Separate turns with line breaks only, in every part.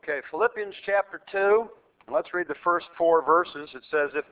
Okay, Philippians chapter 2. Let's read the first 4 verses. It says, If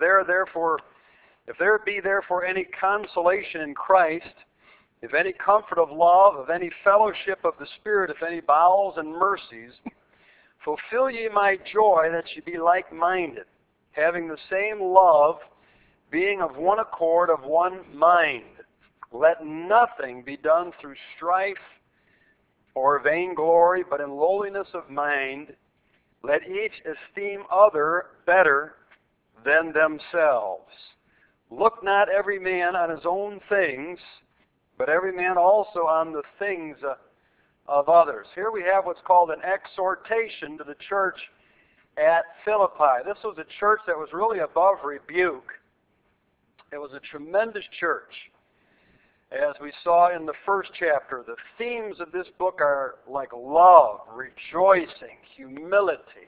there be therefore any consolation in Christ, if any comfort of love, of any fellowship of the Spirit, if any bowels and mercies, fulfill ye my joy, that ye be like-minded, having the same love, being of one accord, of one mind. Let nothing be done through strife or vainglory, but in lowliness of mind, let each esteem other better than themselves. Look not every man on his own things, but every man also on the things of others. Here we have what's called an exhortation to the church at Philippi. This was a church that was really above rebuke. It was a tremendous church. As we saw in the first chapter, the themes of this book are like love, rejoicing, humility.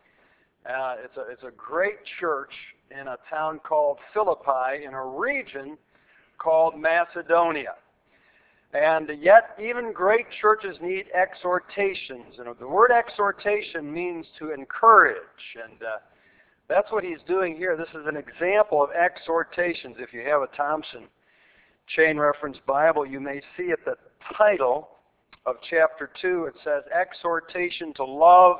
It's a great church in a town called Philippi in a region called Macedonia. And yet, even great churches need exhortations. And the word exhortation means to encourage. And that's what he's doing here. This is an example of exhortations. If you have a Thompson Chain Reference Bible, you may see at the title of chapter 2, it says, Exhortation to Love,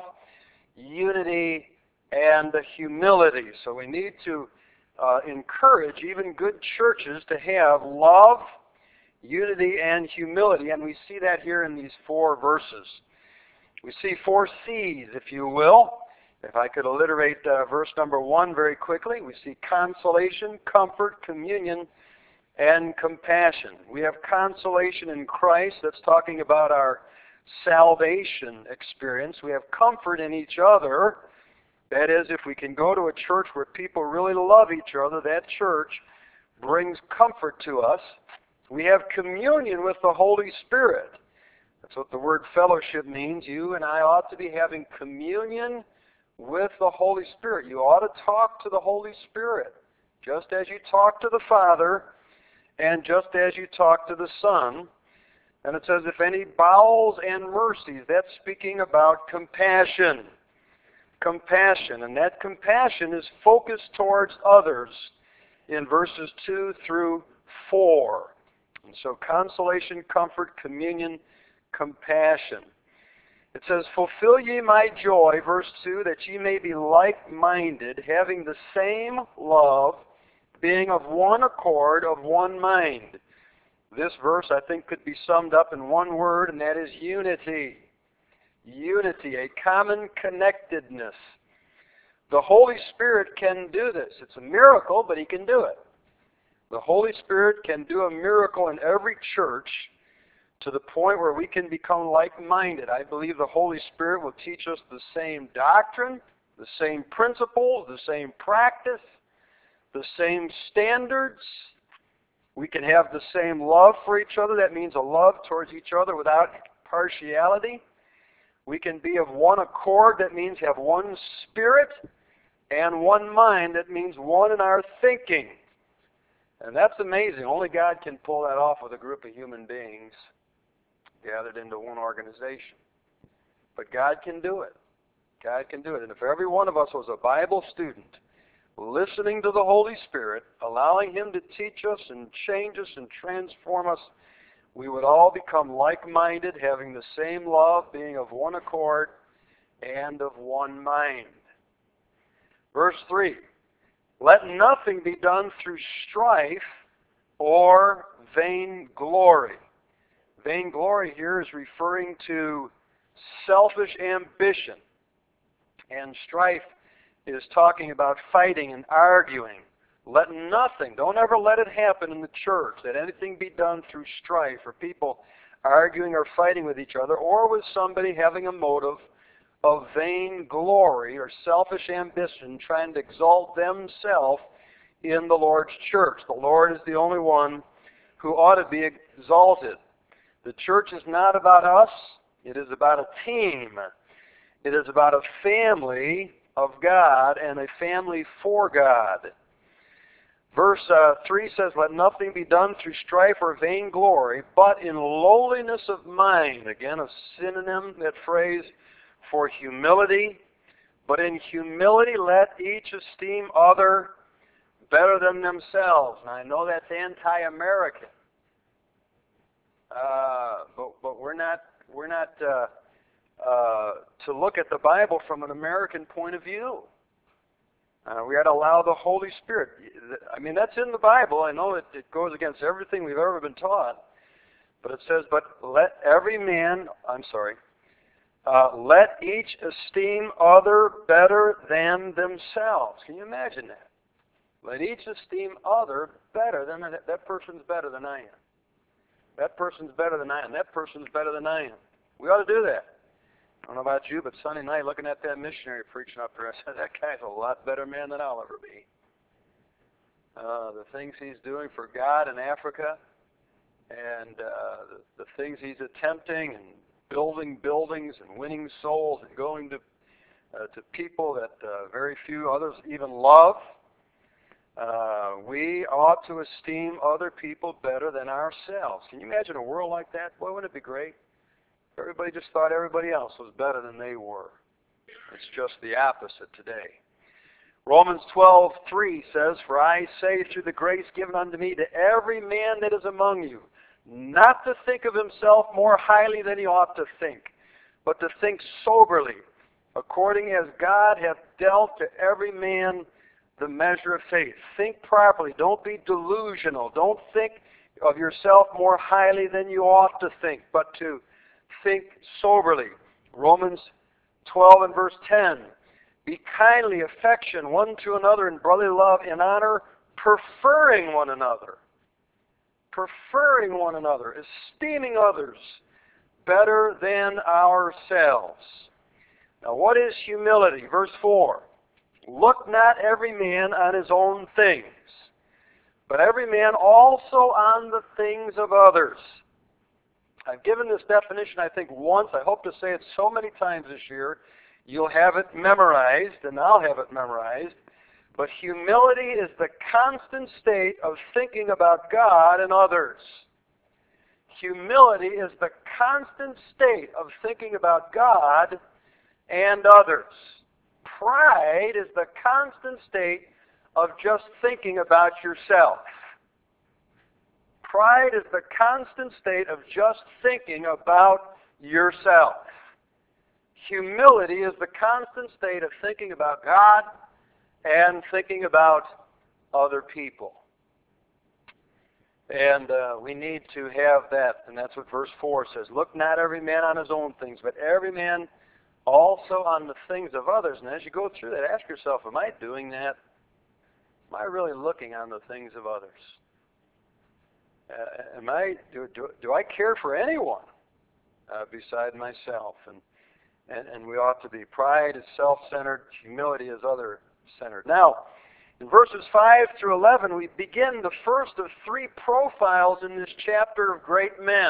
Unity, and Humility. So we need to encourage even good churches to have love, unity, and humility. And we see that here in these 4 verses. We see 4 C's, if you will. If I could alliterate verse number 1 very quickly, we see consolation, comfort, communion, and compassion. We have consolation in Christ. That's talking about our salvation experience. We have comfort in each other. That is, if we can go to a church where people really love each other, that church brings comfort to us. We have communion with the Holy Spirit. That's what the word fellowship means. You and I ought to be having communion with the Holy Spirit. You ought to talk to the Holy Spirit, just as you talk to the Father, and just as you talk to the Son. And it says, if any bowels and mercies, that's speaking about compassion. Compassion. And that compassion is focused towards others in verses 2 through 4. And so consolation, comfort, communion, compassion. It says, fulfill ye my joy, verse 2, that ye may be like-minded, having the same love, being of one accord, of one mind. This verse, I think, could be summed up in one word, and that is unity. Unity, a common connectedness. The Holy Spirit can do this. It's a miracle, but He can do it. The Holy Spirit can do a miracle in every church to the point where we can become like-minded. I believe the Holy Spirit will teach us the same doctrine, the same principles, the same practice, the same standards. We can have the same love for each other. That means a love towards each other without partiality. We can be of one accord. That means have one spirit and one mind. That means one in our thinking. And that's amazing. Only God can pull that off with a group of human beings gathered into one organization. But God can do it. God can do it. And if every one of us was a Bible student, listening to the Holy Spirit, allowing Him to teach us and change us and transform us, we would all become like-minded, having the same love, being of one accord, and of one mind. Verse 3, let nothing be done through strife or vainglory. Vainglory here is referring to selfish ambition, and strife is talking about fighting and arguing. Let nothing, don't ever let it happen in the church that anything be done through strife or people arguing or fighting with each other or with somebody having a motive of vain glory or selfish ambition, trying to exalt themselves in the Lord's church. The Lord is the only one who ought to be exalted. The church is not about us. It is about a team. It is about a family of God and a family for God. Verse 3 says, let nothing be done through strife or vainglory, but in lowliness of mind. Again, a synonym, that phrase, for humility, but in humility let each esteem other better than themselves. And I know that's anti-American, but we're not to look at the Bible from an American point of view. We got to allow the Holy Spirit. I mean, that's in the Bible. I know it goes against everything we've ever been taught. But it says, but let each esteem other better than themselves. Can you imagine that? Let each esteem other better than that person's better than I am. That person's better than I am. That person's better than I am. We ought to do that. I don't know about you, but Sunday night looking at that missionary preaching up there, I said, that guy's a lot better man than I'll ever be. The things he's doing for God in Africa, and the things he's attempting, and building buildings, and winning souls, and going to people that very few others even love. We ought to esteem other people better than ourselves. Can you imagine a world like that? Boy, wouldn't it be great? Everybody just thought everybody else was better than they were. It's just the opposite today. Romans 12:3 says, for I say through the grace given unto me to every man that is among you, not to think of himself more highly than he ought to think, but to think soberly, according as God hath dealt to every man the measure of faith. Think properly. Don't be delusional. Don't think of yourself more highly than you ought to think, but to think soberly. Romans 12 and verse 10. Be kindly affection one to another in brotherly love, in honor, preferring one another. Preferring one another, esteeming others better than ourselves. Now what is humility? Verse 4. Look not every man on his own things, but every man also on the things of others. I've given this definition, I think, once. I hope to say it so many times this year. You'll have it memorized, and I'll have it memorized. But humility is the constant state of thinking about God and others. Humility is the constant state of thinking about God and others. Pride is the constant state of just thinking about yourself. Pride is the constant state of just thinking about yourself. Humility is the constant state of thinking about God and thinking about other people. And we need to have that, and that's what verse 4 says. Look not every man on his own things, but every man also on the things of others. And as you go through that, ask yourself, am I doing that? Am I really looking on the things of others? Do I care for anyone beside myself? And we ought to be. Pride is self-centered. Humility is other-centered. Now, in verses 5 through 11, we begin the first of three profiles in this chapter of great men.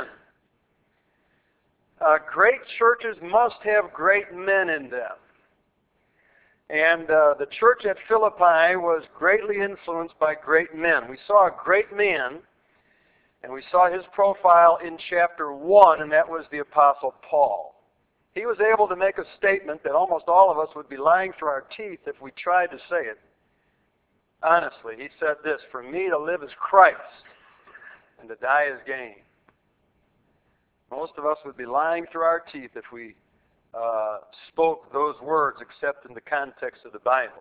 Great churches must have great men in them. And the church at Philippi was greatly influenced by great men. We saw a great man, and we saw his profile in chapter 1, and that was the Apostle Paul. He was able to make a statement that almost all of us would be lying through our teeth if we tried to say it. Honestly, he said this, for me to live is Christ, and to die is gain. Most of us would be lying through our teeth if we spoke those words except in the context of the Bible.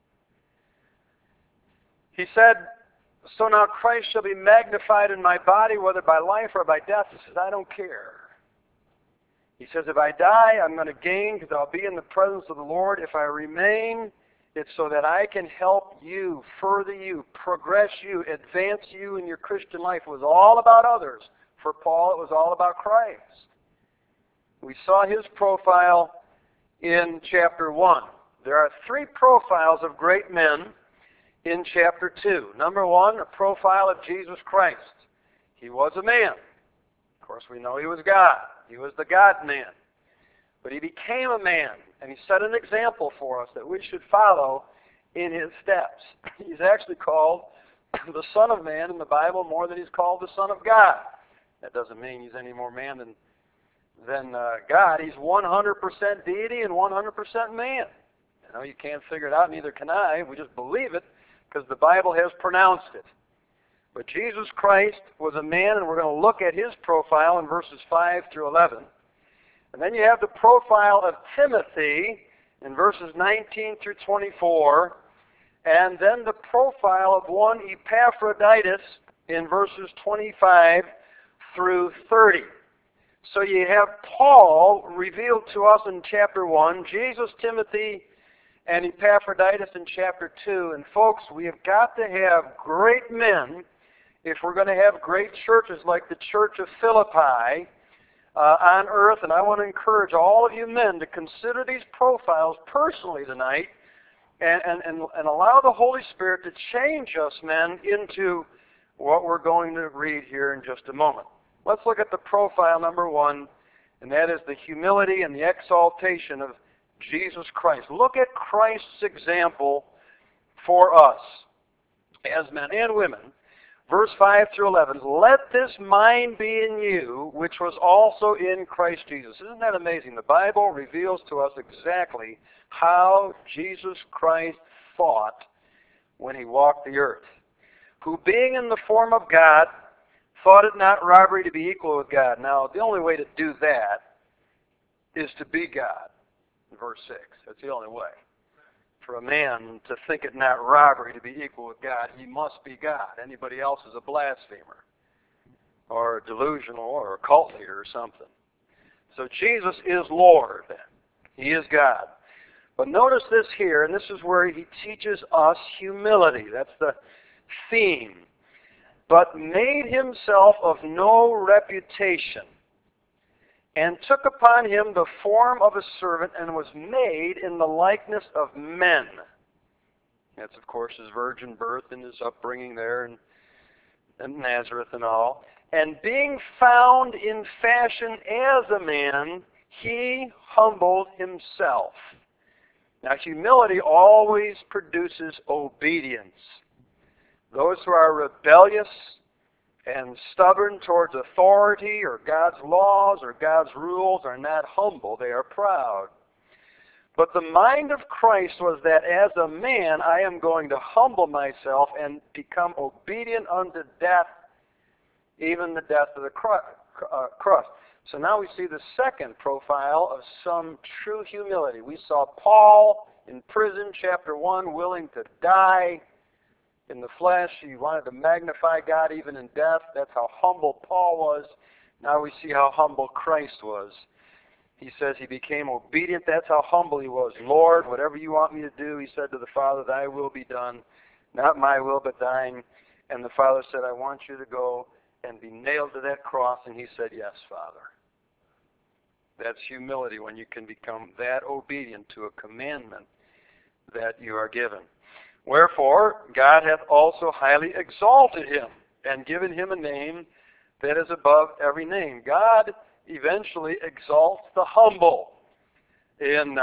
He said, so now Christ shall be magnified in my body, whether by life or by death. He says, I don't care. He says, if I die, I'm going to gain because I'll be in the presence of the Lord. If I remain, it's so that I can help you, further you, progress you, advance you in your Christian life. It was all about others. For Paul, it was all about Christ. We saw his profile in chapter 1. There are three profiles of great men in chapter 2. Number 1, a profile of Jesus Christ. He was a man. Of course, we know he was God. He was the God-man. But he became a man, and he set an example for us that we should follow in his steps. He's actually called the Son of Man in the Bible more than he's called the Son of God. That doesn't mean he's any more man than God. He's 100% deity and 100% man. You know, you can't figure it out, neither can I. We just believe it because the Bible has pronounced it. But Jesus Christ was a man, and we're going to look at his profile in verses 5 through 11. And then you have the profile of Timothy in verses 19 through 24. And then the profile of one Epaphroditus in verses 25 through 30. So you have Paul revealed to us in chapter 1, Jesus, Timothy, and Epaphroditus in chapter 2. And folks, we have got to have great men if we're going to have great churches like the Church of Philippi on earth. And I want to encourage all of you men to consider these profiles personally tonight and allow the Holy Spirit to change us men into what we're going to read here in just a moment. Let's look at the profile number 1, and that is the humility and the exaltation of Jesus Christ. Look at Christ's example for us as men and women. Verse 5 through 11, let this mind be in you, which was also in Christ Jesus. Isn't that amazing? The Bible reveals to us exactly how Jesus Christ thought when he walked the earth. Who being in the form of God, thought it not robbery to be equal with God. Now, the only way to do that is to be God. In verse 6, that's the only way. For a man to think it not robbery to be equal with God, he must be God. Anybody else is a blasphemer or a delusional or a cult leader or something. So Jesus is Lord. He is God. But notice this here, and this is where he teaches us humility. That's the theme. But made himself of no reputation, and took upon him the form of a servant, and was made in the likeness of men. That's, of course, his virgin birth and his upbringing there in Nazareth and all. And being found in fashion as a man, he humbled himself. Now, humility always produces obedience. Those who are rebellious and stubborn towards authority or God's laws or God's rules are not humble. They are proud. But the mind of Christ was that as a man, I am going to humble myself and become obedient unto death, even the death of the cross. So now we see the second profile of some true humility. We saw Paul in prison, chapter 1, willing to die in the flesh. He wanted to magnify God even in death. That's how humble Paul was. Now we see how humble Christ was. He says he became obedient. That's how humble he was. Lord, whatever you want me to do, he said to the Father, thy will be done. Not my will, but thine. And the Father said, I want you to go and be nailed to that cross. And he said, yes, Father. That's humility, when you can become that obedient to a commandment that you are given. Wherefore, God hath also highly exalted him, and given him a name that is above every name. God eventually exalts the humble. In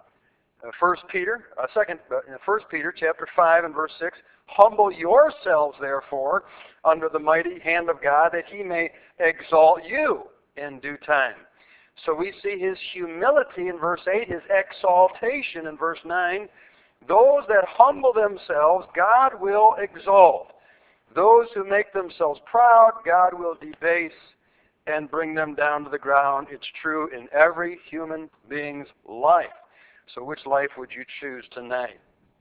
1 Peter chapter 5 and verse 6, humble yourselves, therefore, under the mighty hand of God, that he may exalt you in due time. So we see his humility in verse 8, his exaltation in verse 9. Those that humble themselves, God will exalt. Those who make themselves proud, God will debase and bring them down to the ground. It's true in every human being's life. So which life would you choose tonight?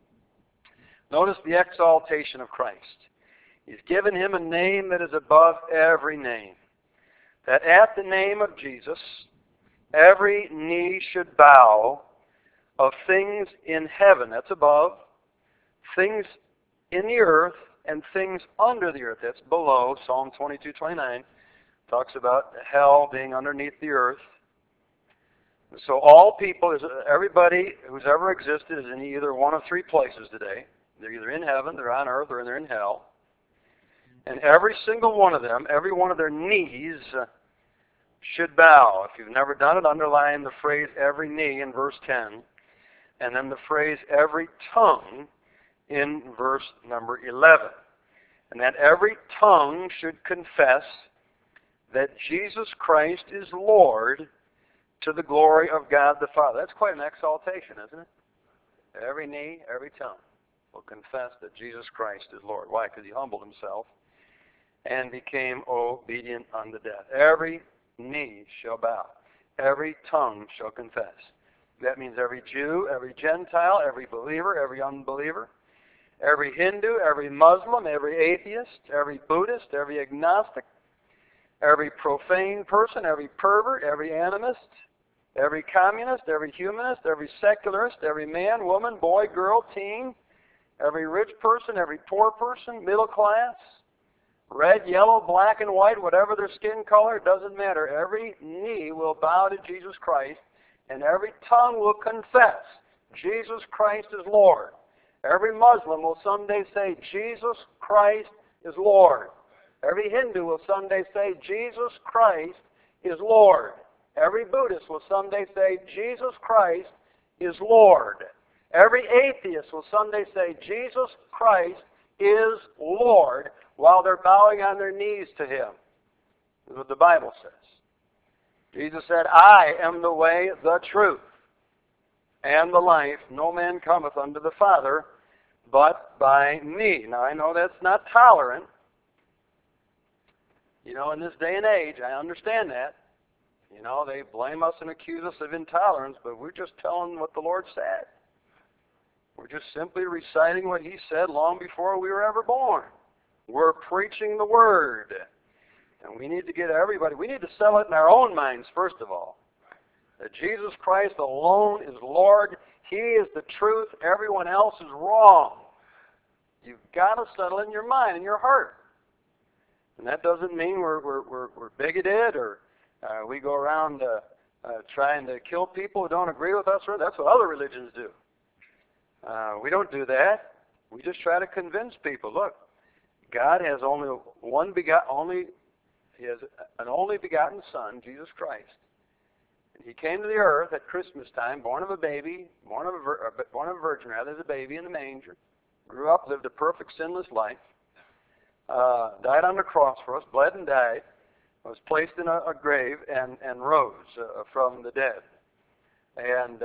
Notice the exaltation of Christ. He's given him a name that is above every name. That at the name of Jesus, every knee should bow, of things in heaven, that's above, things in the earth, and things under the earth, that's below. Psalm 22:29 talks about hell being underneath the earth. So all people, everybody who's ever existed is in either one of three places today. They're either in heaven, they're on earth, or they're in hell. And every single one of them, every one of their knees should bow. If you've never done it, underline the phrase every knee in verse 10. And then the phrase every tongue in verse number 11. And that every tongue should confess that Jesus Christ is Lord to the glory of God the Father. That's quite an exaltation, isn't it? Every knee, every tongue will confess that Jesus Christ is Lord. Why? Because he humbled himself and became obedient unto death. Every knee shall bow. Every tongue shall confess. That means every Jew, every Gentile, every believer, every unbeliever, every Hindu, every Muslim, every atheist, every Buddhist, every agnostic, every profane person, every pervert, every animist, every communist, every humanist, every secularist, every man, woman, boy, girl, teen, every rich person, every poor person, middle class, red, yellow, black, and white, whatever their skin color, it doesn't matter. Every knee will bow to Jesus Christ, and every tongue will confess Jesus Christ is Lord. Every Muslim will someday say, Jesus Christ is Lord. Every Hindu will someday say, Jesus Christ is Lord. Every Buddhist will someday say, Jesus Christ is Lord. Every atheist will someday say, Jesus Christ is Lord, while they're bowing on their knees to him. That's what the Bible says. Jesus said, I am the way, the truth, and the life. No man cometh unto the Father but by me. Now, I know that's not tolerant. You know, in this day and age, I understand that. You know, they blame us and accuse us of intolerance, but we're just telling what the Lord said. We're just simply reciting what he said long before we were ever born. We're preaching the Word. And we need to get everybody, we need to settle it in our own minds, first of all. That Jesus Christ alone is Lord. He is the truth. Everyone else is wrong. You've got to settle in your mind and your heart. And that doesn't mean we're bigoted or we go around trying to kill people who don't agree with us. That's what other religions do. We don't do that. We just try to convince people. Look, God has He has an only begotten Son, Jesus Christ. And he came to the earth at Christmas time, born of a virgin, as a baby in the manger. Grew up, lived a perfect sinless life. Died on the cross for us, bled and died. Was placed in a grave and rose from the dead. And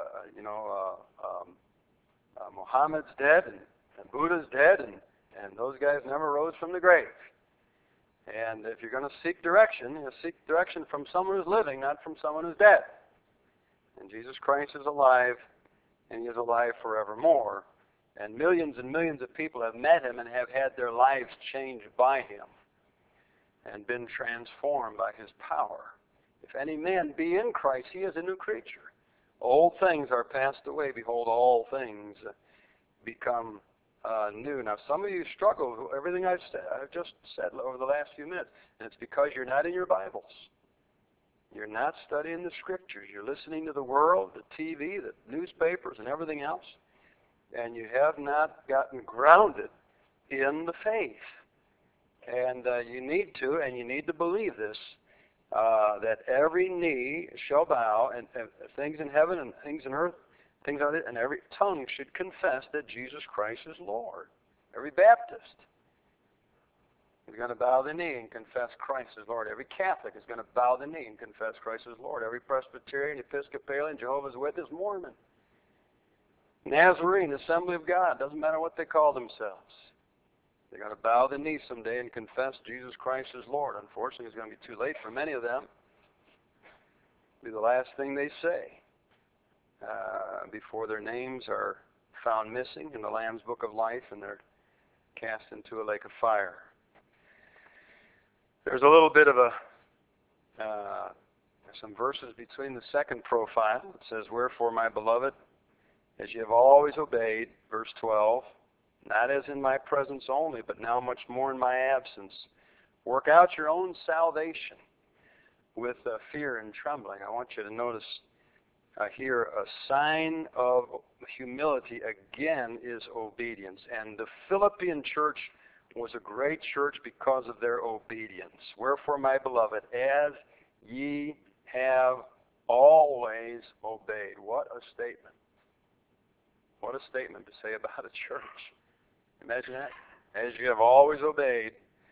Muhammad's dead and Buddha's dead, and those guys never rose from the grave. And if you're going to seek direction, you seek direction from someone who's living, not from someone who's dead. And Jesus Christ is alive, and he is alive forevermore. And millions of people have met him and have had their lives changed by him and been transformed by his power. If any man be in Christ, he is a new creature. Old things are passed away. Behold, all things become new. Now, some of you struggle with everything I've just said over the last few minutes, and it's because you're not in your Bibles. You're not studying the Scriptures. You're listening to the world, the TV, the newspapers, and everything else, and you have not gotten grounded in the faith. And you need to believe this, that every knee shall bow, and things in heaven and things in earth, things on it, and every tongue should confess that Jesus Christ is Lord. Every Baptist is going to bow the knee and confess Christ as Lord. Every Catholic is going to bow the knee and confess Christ as Lord. Every Presbyterian, Episcopalian, Jehovah's Witness, Mormon, Nazarene, Assembly of God, doesn't matter what they call themselves. They're going to bow the knee someday and confess Jesus Christ as Lord. Unfortunately, it's going to be too late for many of them. It'll be the last thing they say before their names are found missing in the Lamb's Book of Life and they're cast into a lake of fire. There's a little bit of some verses between the second profile. It says, wherefore, my beloved, as you have always obeyed, verse 12, not as in my presence only, but now much more in my absence, work out your own salvation with fear and trembling. I want you to notice here a sign of humility, again, is obedience. And the Philippian church was a great church because of their obedience. Wherefore, my beloved, as ye have always obeyed. What a statement. What a statement to say about a church. Imagine that. As you have always obeyed,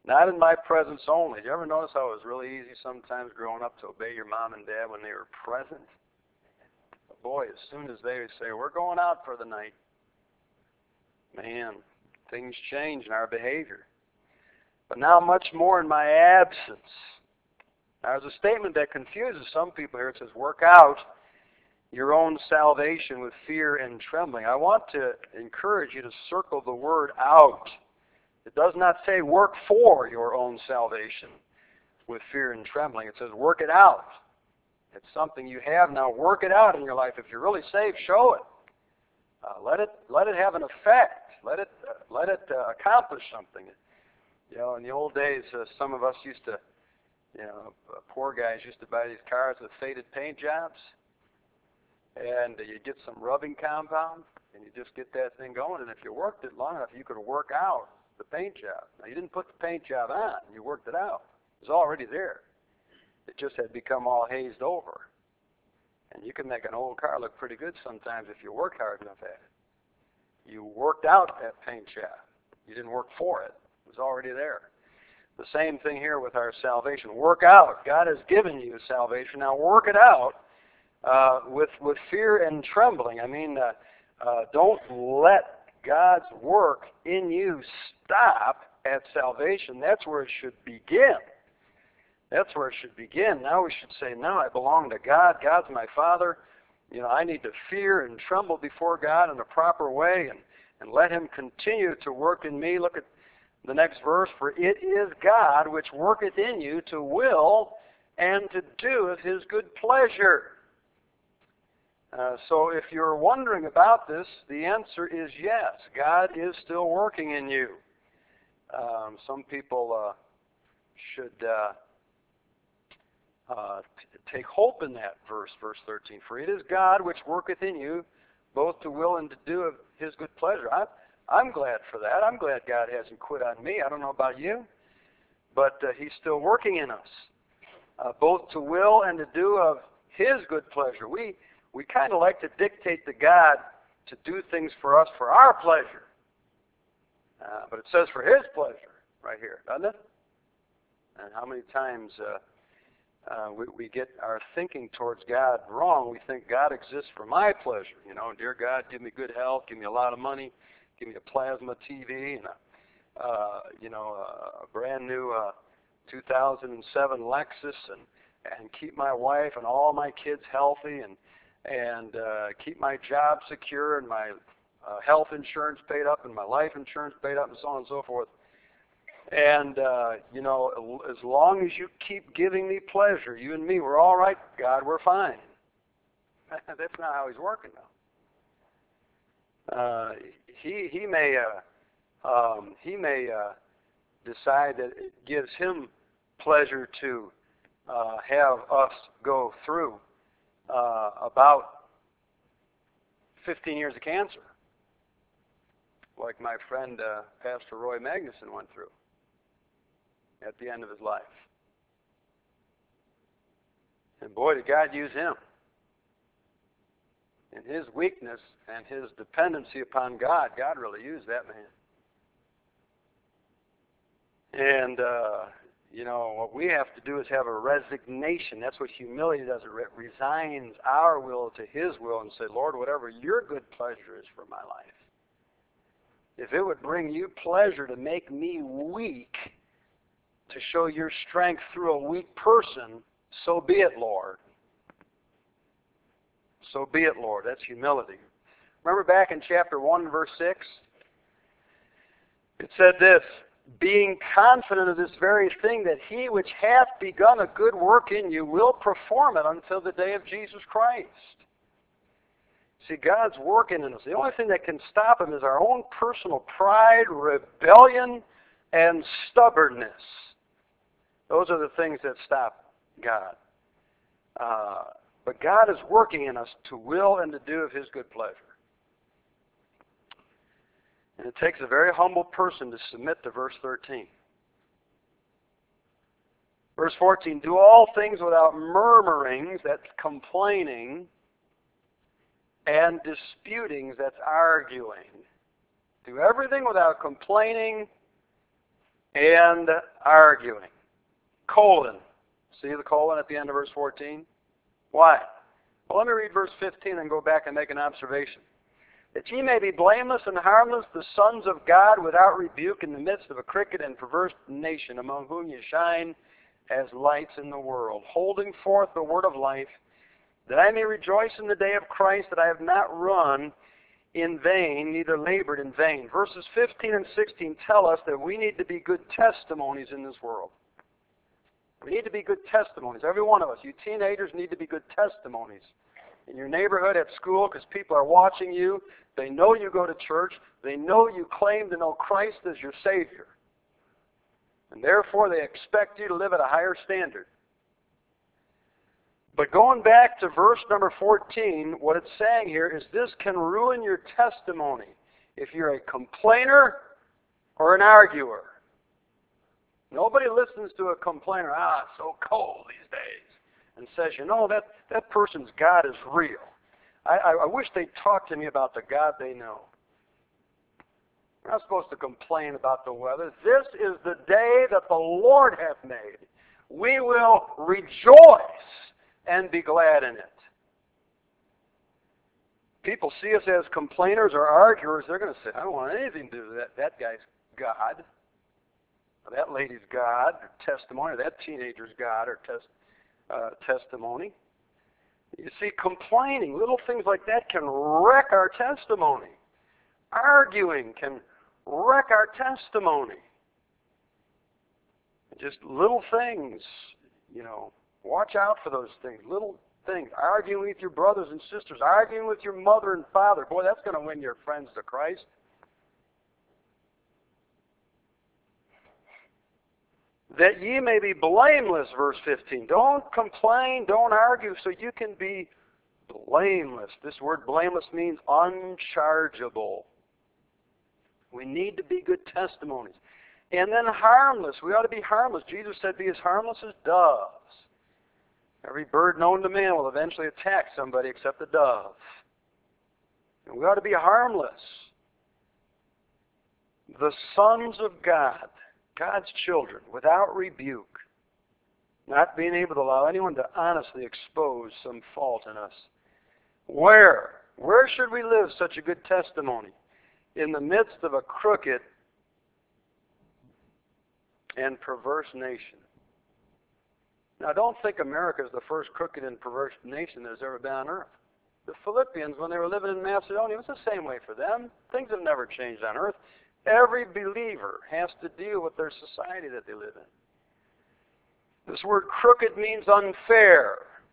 Not in my presence only. Did you ever notice how it was really easy sometimes growing up to obey your mom and dad when they were present? But boy, as soon as they would say, we're going out for the night, man, things change in our behavior. But now much more in my absence. Now, there's a statement that confuses some people here. It says, work out your own salvation with fear and trembling. I want to encourage you to circle the word out. It does not say work for your own salvation with fear and trembling. It says work it out. It's something you have now. Work it out in your life. If you're really saved, show it. Let it have an effect. Let it accomplish something. You know, in the old days, some of us used to, poor guys used to buy these cars with faded paint jobs, and you get some rubbing compound, and you just get that thing going. And if you worked it long enough, you could work out the paint job. Now, you didn't put the paint job on. You worked it out. It was already there. It just had become all hazed over. And you can make an old car look pretty good sometimes if you work hard enough at it. You worked out that paint job. You didn't work for it. It was already there. The same thing here with our salvation. Work out. God has given you salvation. Now work it out with fear and trembling. I mean, don't let God's work in you stop at salvation. That's where it should begin. That's where it should begin. Now we should say, no, I belong to God. God's my Father. I need to fear and tremble before God in a proper way and let Him continue to work in me. Look at the next verse. For it is God which worketh in you to will and to do of His good pleasure. So if you're wondering about this, the answer is yes. God is still working in you. Some people should take hope in that verse 13. For it is God which worketh in you both to will and to do of His good pleasure. I'm glad for that. I'm glad God hasn't quit on me. I don't know about you, but He's still working in us, both to will and to do of His good pleasure. We kind of like to dictate to God to do things for us for our pleasure. But it says for His pleasure right here, doesn't it? And how many times we get our thinking towards God wrong. We think God exists for my pleasure. Dear God, give me good health, give me a lot of money, give me a plasma TV, and a brand new 2007 Lexus, and keep my wife and all my kids healthy, and keep my job secure, and my health insurance paid up, and my life insurance paid up, and so on and so forth. And, as long as you keep giving me pleasure, you and me, we're all right, God, we're fine. That's not how He's working, though. He may decide that it gives Him pleasure to have us go through about 15 years of cancer, like my friend Pastor Roy Magnuson went through at the end of his life. And boy, did God use him. In his weakness and his dependency upon God, God really used that man. And, what we have to do is have a resignation. That's what humility does. It resigns our will to His will and say, Lord, whatever your good pleasure is for my life, if it would bring you pleasure to make me weak, to show your strength through a weak person, so be it, Lord. So be it, Lord. That's humility. Remember back in chapter 1, verse 6? It said this, being confident of this very thing, that He which hath begun a good work in you will perform it until the day of Jesus Christ. See, God's working in us. The only thing that can stop Him is our own personal pride, rebellion, and stubbornness. Those are the things that stop God. But God is working in us to will and to do of His good pleasure. And it takes a very humble person to submit to verse 13. Verse 14, do all things without murmurings, that's complaining, and disputings, that's arguing. Do everything without complaining and arguing. Colon. See the colon at the end of verse 14? Why? Well, let me read verse 15 and go back and make an observation. That ye may be blameless and harmless, the sons of God, without rebuke, in the midst of a crooked and perverse nation, among whom ye shine as lights in the world, holding forth the word of life, that I may rejoice in the day of Christ, that I have not run in vain, neither labored in vain. Verses 15 and 16 tell us that we need to be good testimonies in this world. We need to be good testimonies. Every one of us. You teenagers need to be good testimonies. In your neighborhood, at school, because people are watching you. They know you go to church. They know you claim to know Christ as your Savior. And therefore, they expect you to live at a higher standard. But going back to verse number 14, what it's saying here is this can ruin your testimony if you're a complainer or an arguer. Nobody listens to a complainer, it's so cold these days, and says, that person's God is real. I wish they'd talk to me about the God they know. We're not supposed to complain about the weather. This is the day that the Lord hath made. We will rejoice and be glad in it. People see us as complainers or arguers, they're going to say, I don't want anything to do with that guy's God, or that lady's God, or testimony, or that teenager's God, or testimony. You see, complaining, little things like that can wreck our testimony. Arguing can wreck our testimony. Just little things, watch out for those things. Little things. Arguing with your brothers and sisters. Arguing with your mother and father. Boy, that's going to win your friends to Christ. That ye may be blameless, verse 15. Don't complain, don't argue, so you can be blameless. This word blameless means unchargeable. We need to be good testimonies. And then harmless. We ought to be harmless. Jesus said, be as harmless as doves. Every bird known to man will eventually attack somebody except the dove. And we ought to be harmless. The sons of God, God's children, without rebuke, not being able to allow anyone to honestly expose some fault in us. Where should we live such a good testimony? In the midst of a crooked and perverse nation. Now, don't think America is the first crooked and perverse nation there's ever been on earth. The Philippians, when they were living in Macedonia, it was the same way for them. Things have never changed on earth. Every believer has to deal with their society that they live in. This word crooked means unfair.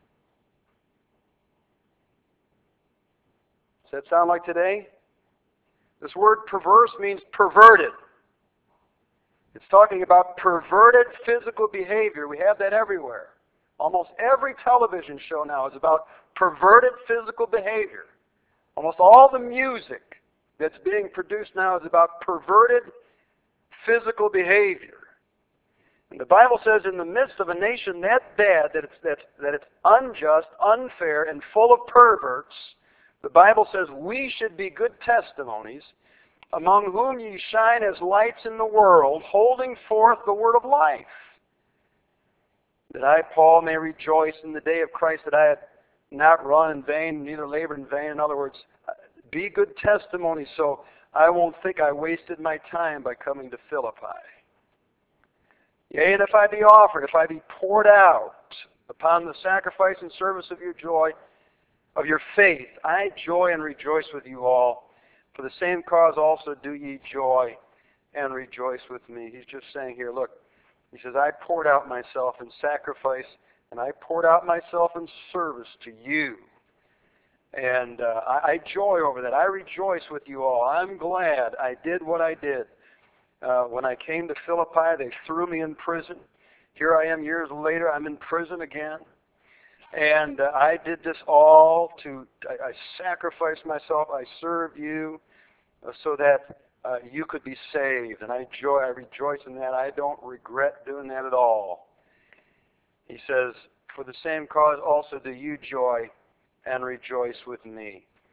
Does that sound like today? This word perverse means perverted. It's talking about perverted physical behavior. We have that everywhere. Almost every television show now is about perverted physical behavior. Almost all the music that's being produced now is about perverted physical behavior. And the Bible says in the midst of a nation that bad, that it's unjust, unfair, and full of perverts, the Bible says we should be good testimonies, among whom ye shine as lights in the world, holding forth the word of life. That I, Paul, may rejoice in the day of Christ, that I had not run in vain, neither labored in vain. In other words, be good testimony so I won't think I wasted my time by coming to Philippi. Yea, and if I be offered, if I be poured out upon the sacrifice and service of your joy, of your faith, I joy and rejoice with you all. For the same cause also do ye joy and rejoice with me. He's just saying here, look, he says, I poured out myself in sacrifice, and I poured out myself in service to you. And I joy over that. I rejoice with you all. I'm glad I did what I did. When I came to Philippi, they threw me in prison. Here I am years later. I'm in prison again. And I did this all I sacrificed myself. I served you so that you could be saved. And I rejoice in that. I don't regret doing that at all. He says, for the same cause also do you joy and rejoice with me.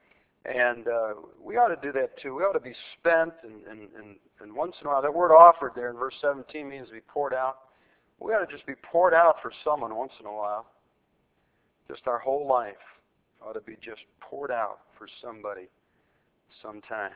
And we ought to do that too. We ought to be spent, and once in a while, that word offered there in verse 17 means to be poured out. We ought to just be poured out for someone once in a while. Just our whole life ought to be just poured out for somebody sometime.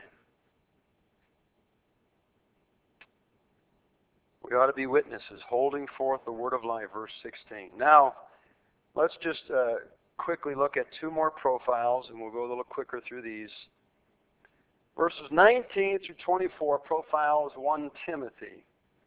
We ought to be witnesses, holding forth the word of life, verse 16. Now, let's just quickly look at two more profiles, and we'll go a little quicker through these. Verses 19 through 24 profiles 1 Timothy.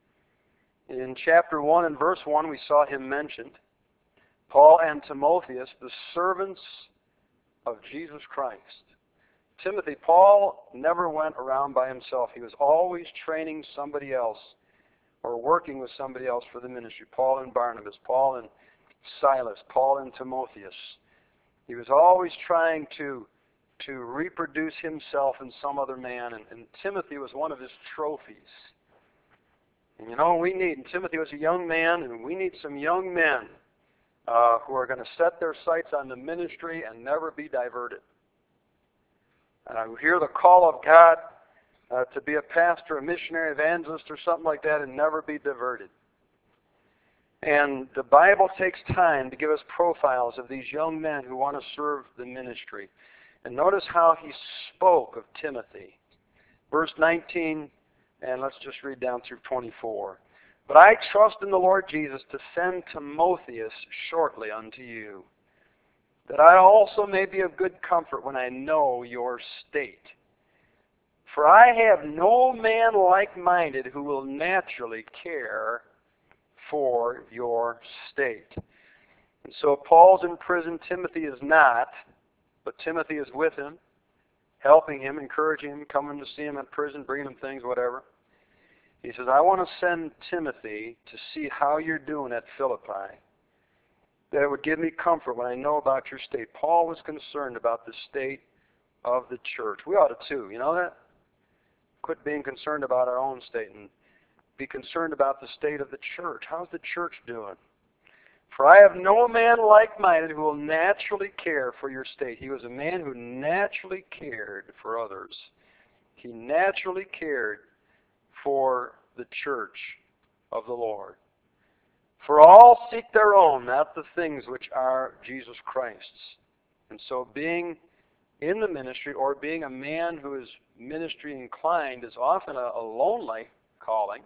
In chapter 1 and verse 1, we saw him mentioned. Paul and Timotheus, the servants of Jesus Christ. Timothy, Paul never went around by himself. He was always training somebody else or working with somebody else for the ministry. Paul and Barnabas, Paul and Silas, Paul and Timotheus. He was always trying to reproduce himself in some other man, and Timothy was one of his trophies. And you know what we need? And Timothy was a young man, and we need some young men who are going to set their sights on the ministry and never be diverted. Who hear the call of God to be a pastor, a missionary, evangelist, or something like that, and never be diverted. And the Bible takes time to give us profiles of these young men who want to serve the ministry. And notice how he spoke of Timothy. Verse 19, and let's just read down through 24. But I trust in the Lord Jesus to send Timotheus shortly unto you, that I also may be of good comfort when I know your state. For I have no man like-minded who will naturally care for your state. And so Paul's in prison, Timothy is not, but Timothy is with him, helping him, encouraging him, coming to see him in prison, bringing him things, whatever. He says, I want to send Timothy to see how you're doing at Philippi. That it would give me comfort when I know about your state. Paul was concerned about the state of the church. We ought to too, you know that? Quit being concerned about our own state and be concerned about the state of the church. How's the church doing? For I have no man like-minded who will naturally care for your state. He was a man who naturally cared for others. He naturally cared for the church of the Lord. For all seek their own, not the things which are Jesus Christ's. And so being in the ministry or being a man who is ministry inclined is often a lonely calling.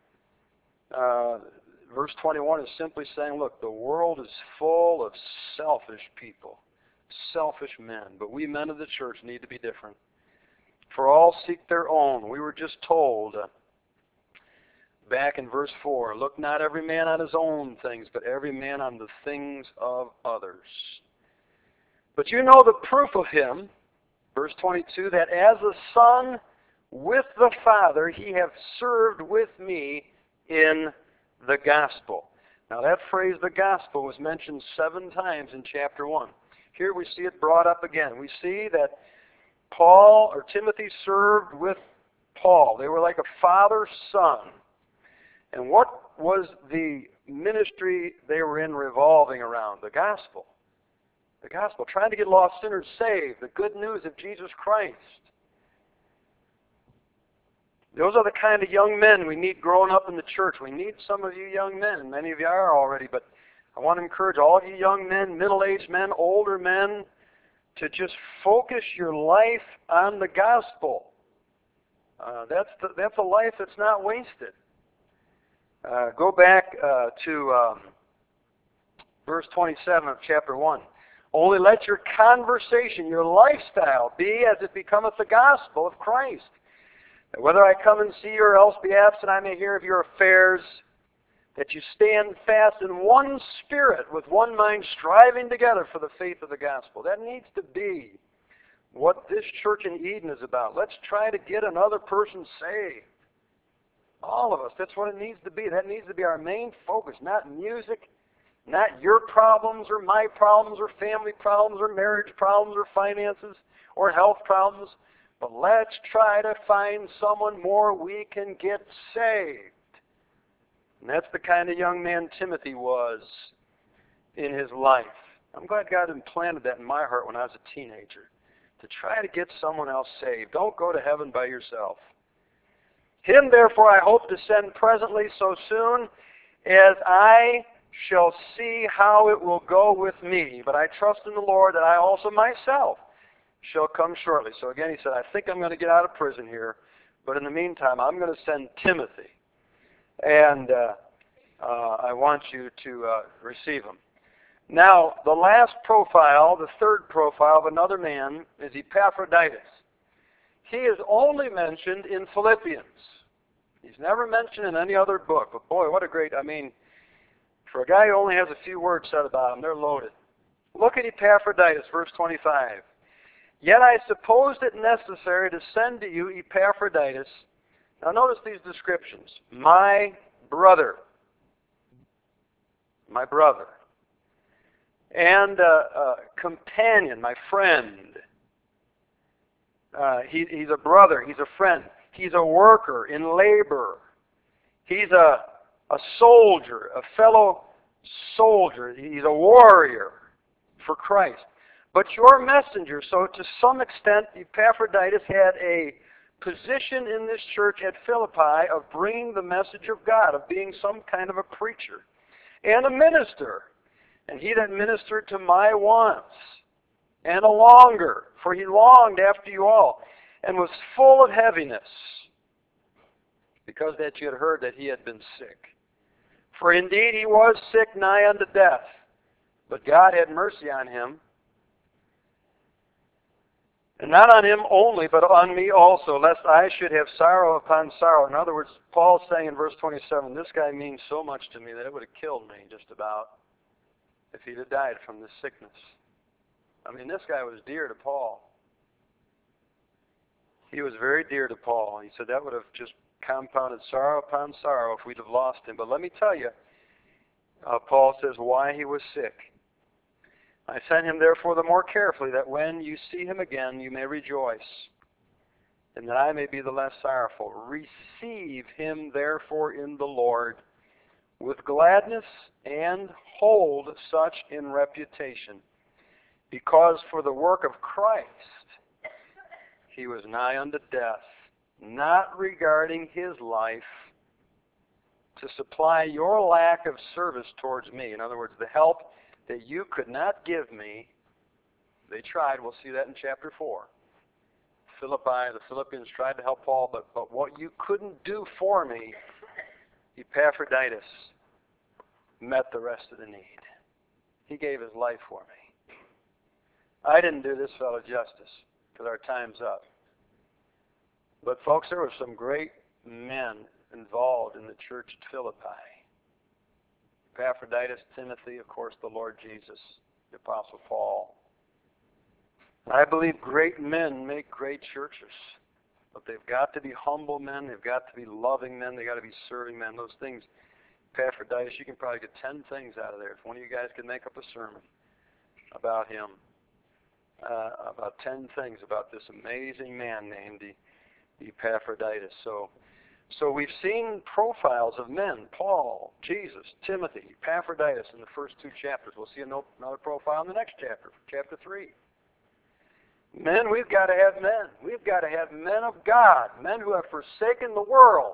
Verse 21 is simply saying, look, the world is full of selfish people, selfish men, but we men of the church need to be different. For all seek their own. We were just told back in verse 4, look not every man on his own things, but every man on the things of others. But you know the proof of him, verse 22, that as a son with the Father, he hath served with me in the gospel. Now that phrase, the gospel, was mentioned 7 times in chapter 1. Here we see it brought up again. We see that Paul, or Timothy, served with Paul. They were like a father-son. And what was the ministry they were in revolving around? The gospel. The gospel. Trying to get lost sinners saved. The good news of Jesus Christ. Those are the kind of young men we need growing up in the church. We need some of you young men, and many of you are already, but I want to encourage all of you young men, middle-aged men, older men, to just focus your life on the gospel. That's a life that's not wasted. Go back to verse 27 of chapter 1. Only let your conversation, your lifestyle, be as it becometh the gospel of Christ. That whether I come and see you or else be absent, I may hear of your affairs, that you stand fast in one spirit, with one mind, striving together for the faith of the gospel. That needs to be what this church in Eden is about. Let's try to get another person saved. All of us. That's what it needs to be. That needs to be our main focus. Not music, not your problems or my problems or family problems or marriage problems or finances or health problems. But let's try to find someone more we can get saved. And that's the kind of young man Timothy was in his life. I'm glad God implanted that in my heart when I was a teenager. to try to get someone else saved. Don't go to heaven by yourself. Him, therefore, I hope to send presently, so soon as I shall see how it will go with me. But I trust in the Lord that I also myself shall come shortly. So again, he said, I think I'm going to get out of prison here, but in the meantime, I'm going to send Timothy. And I want you to receive him. Now, the last profile, the third profile of another man is Epaphroditus. He is only mentioned in Philippians. He's never mentioned in any other book. But boy, what a great, for a guy who only has a few words said about him, they're loaded. Look at Epaphroditus, verse 25. Yet I supposed it necessary to send to you Epaphroditus. Now notice these descriptions. My brother. My brother. And companion, my friend. He's a brother. He's a friend. He's a worker in labor. He's a soldier, a fellow soldier. He's a warrior for Christ. But your messenger, so to some extent, Epaphroditus had a position in this church at Philippi of bringing the message of God, of being some kind of a preacher and a minister. And he that ministered to my wants and a longer, for he longed after you all, and was full of heaviness, because that you had heard that he had been sick. For indeed he was sick nigh unto death, but God had mercy on him, and not on him only, but on me also, lest I should have sorrow upon sorrow. In other words, Paul's saying in verse 27, this guy means so much to me that it would have killed me just about if he'd have died from this sickness. This guy was dear to Paul. He was very dear to Paul. He said that would have just compounded sorrow upon sorrow if we'd have lost him. But let me tell you, Paul says why he was sick. I sent him therefore the more carefully, that when you see him again you may rejoice, and that I may be the less sorrowful. Receive him therefore in the Lord with gladness, and hold such in reputation, because for the work of Christ he was nigh unto death, not regarding his life, to supply your lack of service towards me. In other words, the help that you could not give me, they tried. We'll see that in chapter 4. Philippi, the Philippians tried to help Paul, but what you couldn't do for me, Epaphroditus met the rest of the need. He gave his life for me. I didn't do this fellow justice, because our time's up. But folks, there were some great men involved in the church at Philippi. Epaphroditus, Timothy, of course, the Lord Jesus, the Apostle Paul. I believe great men make great churches. But they've got to be humble men. They've got to be loving men. They've got to be serving men. Those things, Epaphroditus, you can probably get 10 things out of there. If one of you guys could make up a sermon about him, about 10 things about this amazing man named Epaphroditus. So we've seen profiles of men, Paul, Jesus, Timothy, Epaphroditus in the first 2 chapters. We'll see another profile in the next chapter, chapter 3. Men, we've got to have men. We've got to have men of God, men who have forsaken the world,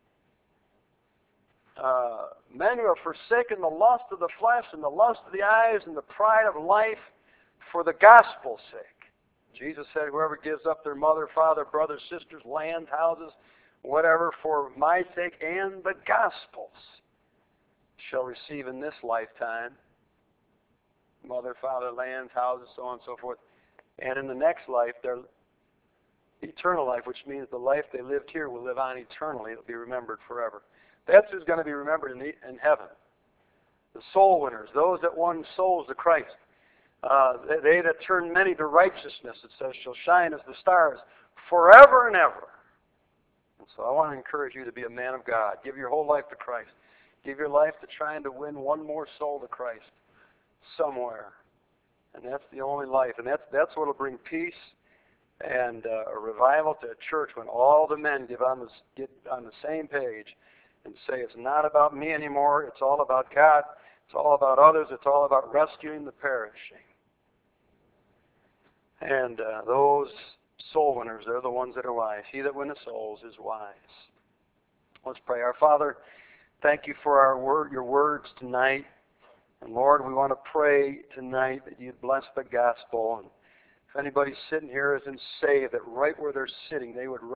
men who have forsaken the lust of the flesh and the lust of the eyes and the pride of life for the gospel's sake. Jesus said, whoever gives up their mother, father, brothers, sisters, land, houses, whatever, for my sake and the gospel's, shall receive in this lifetime mother, father, lands, houses, so on and so forth. And in the next life, their eternal life, which means the life they lived here will live on eternally. It'll be remembered forever. That's who's going to be remembered in heaven. The soul winners, those that won souls to Christ. They that turn many to righteousness, it says, shall shine as the stars forever and ever. And so I want to encourage you to be a man of God. Give your whole life to Christ. Give your life to trying to win one more soul to Christ somewhere. And that's the only life. And that's what will bring peace and a revival to a church, when all the men get on the same page and say, it's not about me anymore. It's all about God. It's all about others. It's all about rescuing the perishing. And those soul winners, they're the ones that are wise. He that winneth souls is wise. Let's pray. Our Father, thank you for your words tonight. And Lord, we want to pray tonight that you'd bless the gospel. And if anybody's sitting here isn't saved, that right where they're sitting, they would